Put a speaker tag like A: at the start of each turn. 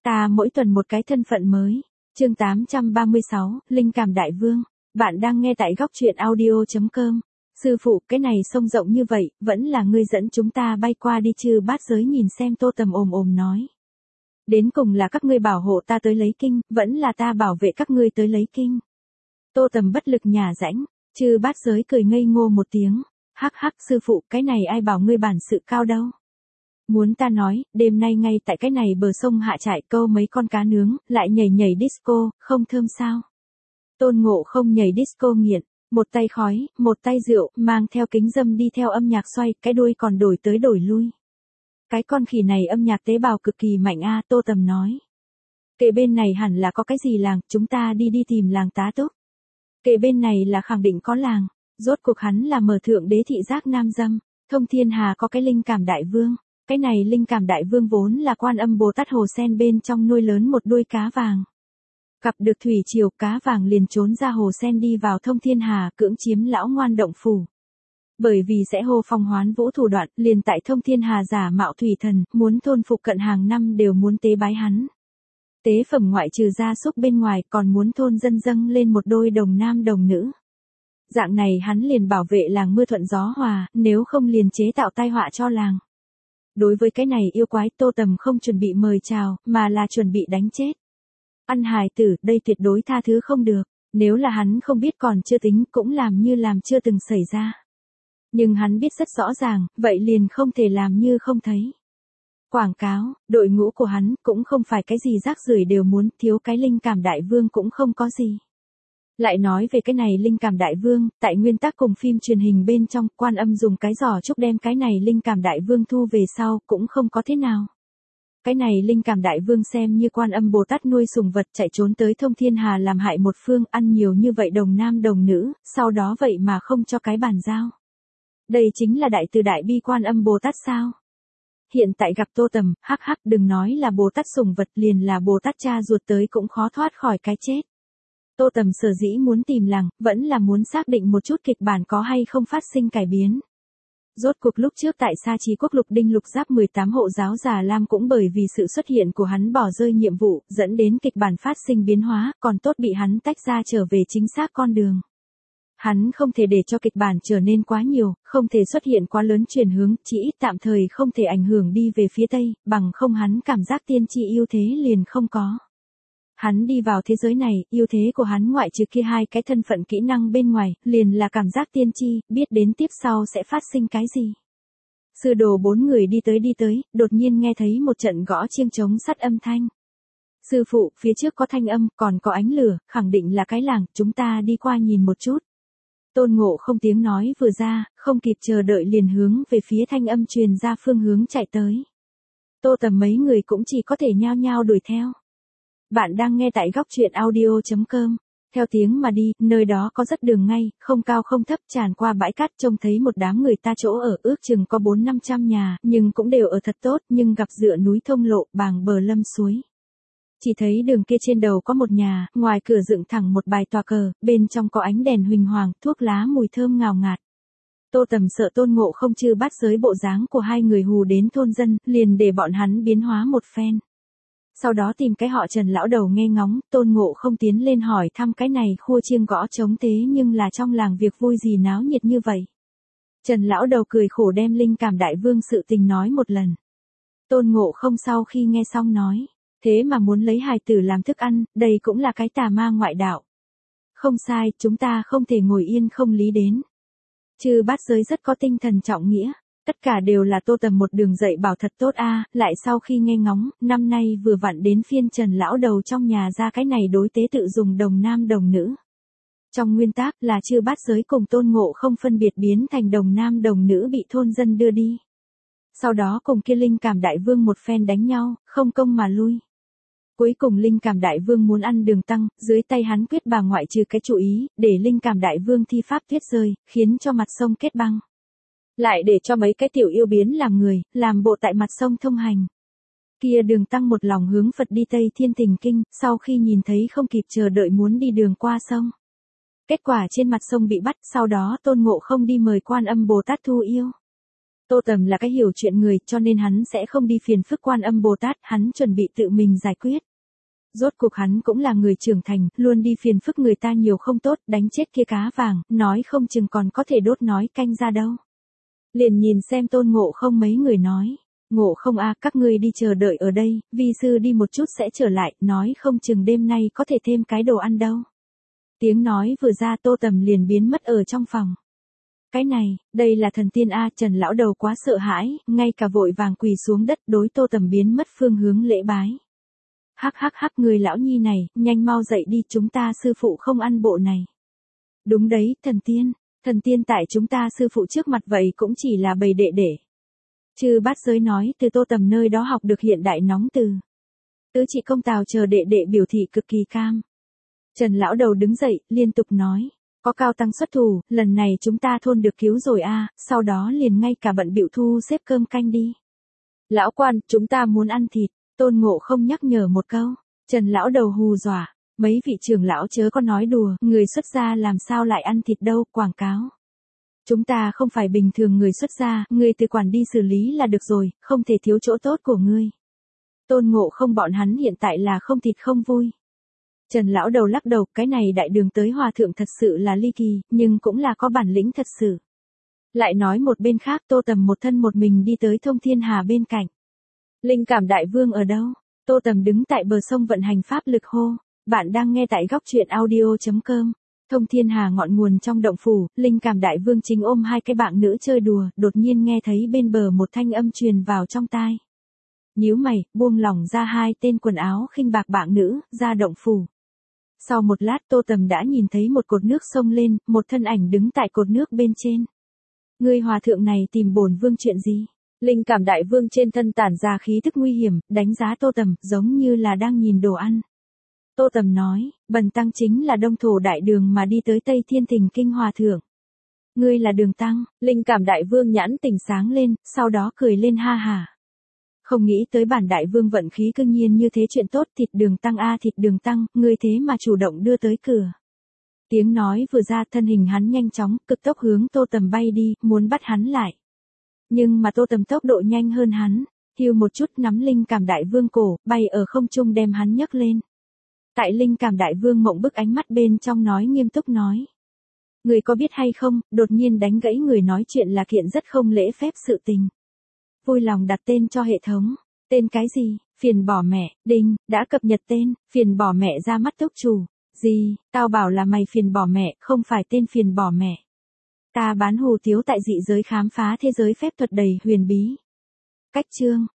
A: Ta mỗi tuần một cái thân phận mới. Chương 836, Linh cảm đại vương. Bạn đang nghe tại góc truyện audio.com. Sư phụ, cái này sông rộng như vậy, vẫn là ngươi dẫn chúng ta bay qua đi chứ? Bát Giới nhìn xem Tô Tầm ồm nói. Đến cùng là các ngươi bảo hộ ta tới lấy kinh, vẫn là ta bảo vệ các ngươi tới lấy kinh. Tô Tầm bất lực nhả rãnh, Chư Bát Giới cười ngây ngô một tiếng. Hắc hắc, sư phụ, cái này ai bảo ngươi bản sự cao đâu. Muốn ta nói, đêm nay ngay tại cái này bờ sông hạ trại câu mấy con cá nướng, lại nhảy disco, không thơm sao? Tôn Ngộ Không nhảy disco nghiện, một tay khói, một tay rượu, mang theo kính dâm đi theo âm nhạc xoay, cái đuôi còn đổi tới đổi lui. Cái con khỉ này âm nhạc tế bào cực kỳ mạnh a, Tô Tầm nói. Kệ bên này hẳn là có cái gì làng, chúng ta đi tìm làng tá túc. Kệ bên này là khẳng định có làng, rốt cuộc hắn là mở thượng đế thị giác nam dâm, thông thiên hà có cái linh cảm đại vương. Cái này linh cảm đại vương vốn là Quan Âm Bồ Tát hồ sen bên trong nuôi lớn một đuôi cá vàng. Gặp được thủy triều, cá vàng liền trốn ra hồ sen đi vào thông thiên hà, cưỡng chiếm lão ngoan động phủ. Bởi vì sẽ hô phong hoán vũ thủ đoạn, liền tại thông thiên hà giả mạo thủy thần, muốn thôn phục cận hàng năm đều muốn tế bái hắn. Tế phẩm ngoại trừ gia súc bên ngoài, còn muốn thôn dân dâng lên một đôi đồng nam đồng nữ. Dạng này hắn liền bảo vệ làng mưa thuận gió hòa, nếu không liền chế tạo tai họa cho làng. Đối với cái này yêu quái, Tô Tầm không chuẩn bị mời chào, mà là chuẩn bị đánh chết. Ăn hài tử, đây tuyệt đối tha thứ không được, nếu là hắn không biết còn chưa tính, cũng làm như làm chưa từng xảy ra. Nhưng hắn biết rất rõ ràng, vậy liền không thể làm như không thấy. Quảng cáo, đội ngũ của hắn cũng không phải cái gì rác rưởi đều muốn, thiếu cái linh cảm đại vương cũng không có gì. Lại nói về cái này linh cảm đại vương, tại nguyên tắc cùng phim truyền hình bên trong, Quan Âm dùng cái giỏ trúc đem cái này linh cảm đại vương thu về sau, cũng không có thế nào. Cái này linh cảm đại vương xem như Quan Âm Bồ Tát nuôi sùng vật chạy trốn tới thông thiên hà làm hại một phương, ăn nhiều như vậy đồng nam đồng nữ, sau đó vậy mà không cho cái bàn giao. Đây chính là đại từ đại bi Quan Âm Bồ Tát sao? Hiện tại gặp Tô Tầm, hắc hắc, đừng nói là Bồ Tát sùng vật, liền là Bồ Tát cha ruột tới cũng khó thoát khỏi cái chết. Tô Tầm sở dĩ muốn tìm làng, vẫn là muốn xác định một chút kịch bản có hay không phát sinh cải biến. Rốt cuộc lúc trước tại Sa Trí Quốc Lục Đinh Lục Giáp 18 hộ giáo Già Lam cũng bởi vì sự xuất hiện của hắn bỏ rơi nhiệm vụ, dẫn đến kịch bản phát sinh biến hóa, còn tốt bị hắn tách ra trở về chính xác con đường. Hắn không thể để cho kịch bản trở nên quá nhiều, không thể xuất hiện quá lớn chuyển hướng, chỉ ít tạm thời không thể ảnh hưởng đi về phía Tây, bằng không hắn cảm giác tiên tri ưu thế liền không có. Hắn đi vào thế giới này, ưu thế của hắn ngoại trừ kia hai cái thân phận kỹ năng bên ngoài, liền là cảm giác tiên tri, biết đến tiếp sau sẽ phát sinh cái gì. Sư đồ 4 người đi tới, đột nhiên nghe thấy một trận gõ chiêng trống sắt âm thanh. Sư phụ, phía trước có thanh âm, còn có ánh lửa, khẳng định là cái làng, chúng ta đi qua nhìn một chút. Tôn Ngộ Không tiếng nói vừa ra, không kịp chờ đợi liền hướng về phía thanh âm truyền ra phương hướng chạy tới. Tô Tầm mấy người cũng chỉ có thể nhao nhao đuổi theo. Bạn đang nghe tại góc truyện audio.com. Theo tiếng mà đi, nơi đó có rất đường ngay, không cao không thấp, tràn qua bãi cát, trông thấy một đám người ta chỗ ở, ước chừng có 400-500 nhà, nhưng cũng đều ở thật tốt, nhưng gặp dựa núi thông lộ, bàng bờ lâm suối. Chỉ thấy đường kia trên đầu có một nhà, ngoài cửa dựng thẳng một bài tòa cờ, bên trong có ánh đèn huỳnh hoàng, thuốc lá mùi thơm ngào ngạt. Tô Tầm sợ Tôn Ngộ Không Chư Bát Giới bộ dáng của hai người hù đến thôn dân, liền để bọn hắn biến hóa một phen. Sau đó tìm cái họ Trần lão đầu nghe ngóng, Tôn Ngộ Không tiến lên hỏi thăm cái này khua chiêng gõ trống thế nhưng là trong làng việc vui gì náo nhiệt như vậy. Trần lão đầu cười khổ đem linh cảm đại vương sự tình nói một lần. Tôn Ngộ Không sau khi nghe xong nói, thế mà muốn lấy hài tử làm thức ăn, đây cũng là cái tà ma ngoại đạo. Không sai, chúng ta không thể ngồi yên không lý đến. Chư Bát Giới rất có tinh thần trọng nghĩa. Tất cả đều là Tô Tầm một đường dạy bảo thật tốt a. Lại sau khi nghe ngóng, năm nay vừa vặn đến phiên Trần lão đầu trong nhà ra cái này đối tế tự dùng đồng nam đồng nữ. Trong nguyên tắc là Chư Bát Giới cùng Tôn Ngộ Không phân biệt biến thành đồng nam đồng nữ bị thôn dân đưa đi. Sau đó cùng kia linh cảm đại vương một phen đánh nhau, không công mà lui. Cuối cùng linh cảm đại vương muốn ăn đường tăng, dưới tay hắn quyết bà ngoại trừ cái chủ ý, để linh cảm đại vương thi pháp tuyết rơi, khiến cho mặt sông kết băng. Lại để cho mấy cái tiểu yêu biến làm người, làm bộ tại mặt sông thông hành. Kia đường tăng một lòng hướng Phật đi Tây Thiên Thỉnh Kinh, sau khi nhìn thấy không kịp chờ đợi muốn đi đường qua sông. Kết quả trên mặt sông bị bắt, sau đó Tôn Ngộ Không đi mời Quan Âm Bồ Tát thu yêu. Tô Tầm là cái hiểu chuyện người cho nên hắn sẽ không đi phiền phức Quan Âm Bồ Tát, hắn chuẩn bị tự mình giải quyết. Rốt cuộc hắn cũng là người trưởng thành, luôn đi phiền phức người ta nhiều không tốt, đánh chết kia cá vàng, nói không chừng còn có thể đốt nói canh ra đâu. Liền nhìn xem Tôn Ngộ Không mấy người nói. Ngộ Không a, các ngươi đi chờ đợi ở đây, vi sư đi một chút sẽ trở lại, nói không chừng đêm nay có thể thêm cái đồ ăn đâu. Tiếng nói vừa ra Tô Tầm liền biến mất ở trong phòng. Cái này, đây là thần tiên a, Trần lão đầu quá sợ hãi, ngay cả vội vàng quỳ xuống đất đối Tô Tầm biến mất phương hướng lễ bái. Hắc hắc hắc, người lão nhi này, nhanh mau dậy đi, chúng ta sư phụ không ăn bộ này. Đúng đấy, thần tiên tại chúng ta sư phụ trước mặt vậy cũng chỉ là bầy đệ đệ. Chư bát giới nói từ Tô Tầm nơi đó học được hiện đại nóng từ. Tứ chị công Tào chờ đệ đệ biểu thị cực kỳ cam. Trần lão đầu đứng dậy, liên tục nói. Có cao tăng xuất thủ, lần này chúng ta thôn được cứu rồi a, sau đó liền ngay cả bận bịu thu xếp cơm canh đi. Lão quan, chúng ta muốn ăn thịt, Tôn Ngộ Không nhắc nhở một câu. Trần lão đầu hù dọa, mấy vị trưởng lão chớ có nói đùa, người xuất gia làm sao lại ăn thịt đâu, quảng cáo. Chúng ta không phải bình thường người xuất gia, ngươi tự quản đi xử lý là được rồi, không thể thiếu chỗ tốt của ngươi. Tôn Ngộ Không bọn hắn hiện tại là không thịt không vui. Trần lão đầu lắc đầu, cái này đại đường tới hòa thượng thật sự là ly kỳ, nhưng cũng là có bản lĩnh thật sự. Lại nói một bên khác Tô Tầm một thân một mình đi tới Thông Thiên Hà bên cạnh. Linh Cảm Đại Vương ở đâu? Tô Tầm đứng tại bờ sông vận hành pháp lực hô. Bạn đang nghe tại góc truyện audio.com. Thông Thiên Hà ngọn nguồn trong động phủ, Linh Cảm Đại Vương chính ôm hai cái bạn nữ chơi đùa, đột nhiên nghe thấy bên bờ một thanh âm truyền vào trong tai. Nhíu mày, buông lỏng ra hai tên quần áo khinh bạc bạn nữ, ra động phủ. Sau một lát Tô Tầm đã nhìn thấy một cột nước sông lên, một thân ảnh đứng tại cột nước bên trên. Người hòa thượng này tìm bổn vương chuyện gì? Linh Cảm Đại Vương trên thân tản ra khí thức nguy hiểm, đánh giá Tô Tầm, giống như là đang nhìn đồ ăn. Tô Tầm nói, bần tăng chính là Đông Thổ Đại Đường mà đi tới Tây Thiên Thỉnh Kinh hòa thượng. Ngươi là Đường Tăng, Linh Cảm Đại Vương nhãn tỉnh sáng lên, sau đó cười lên ha hả. Không nghĩ tới bản Đại Vương vận khí cương nhiên như thế, chuyện tốt, thịt Đường Tăng a, thịt Đường Tăng, ngươi thế mà chủ động đưa tới cửa. Tiếng nói vừa ra, thân hình hắn nhanh chóng, cực tốc hướng Tô Tầm bay đi, muốn bắt hắn lại. Nhưng mà Tô Tầm tốc độ nhanh hơn hắn, hiu một chút nắm Linh Cảm Đại Vương cổ, bay ở không trung đem hắn nhấc lên. Tại Linh Cảm Đại Vương mộng bức ánh mắt bên trong nói nghiêm túc nói. Người có biết hay không, đột nhiên đánh gãy người nói chuyện là kiện rất không lễ phép sự tình. Vui lòng đặt tên cho hệ thống. Tên cái gì? Phiền bỏ mẹ, đinh, đã cập nhật tên, phiền bỏ mẹ ra mắt túc chủ. Gì, tao bảo là mày phiền bỏ mẹ, không phải tên phiền bỏ mẹ. Ta bán hù tiếu tại dị giới khám phá thế giới phép thuật đầy huyền bí. Cách chương.